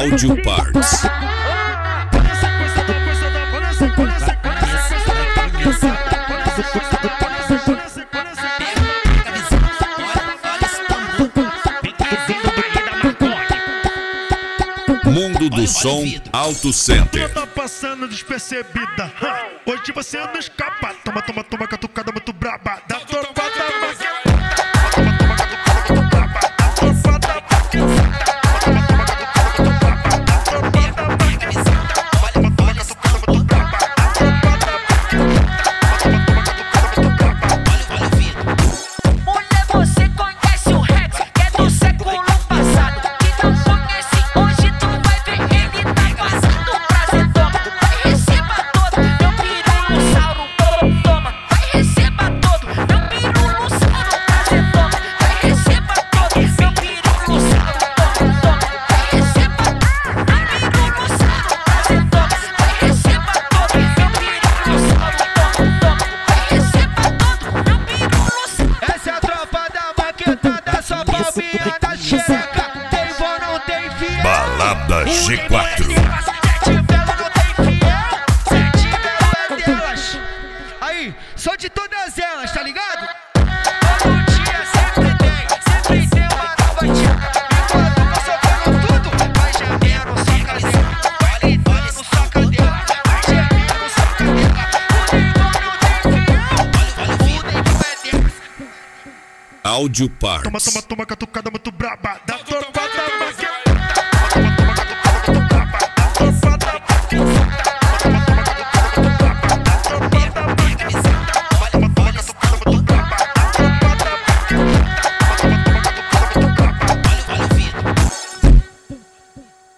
Audio Parts. Mundo do Som Auto Center. Tá passando despercebida. Hoje você não escapa. Toma, toma, toma, catucada muito braba. Da tropada Balada G4. Aí, só de todas elas, tá ligado? Todo dia sempre tem uma nova dica. Enquanto tá sofrendo tudo, vai gemendo só cadela. Vai lidando só cadela. Vai gemendo só cadela. O Neymar é delas. Audio toma, Parts. toma, toma, catucada muito braba. Da tropada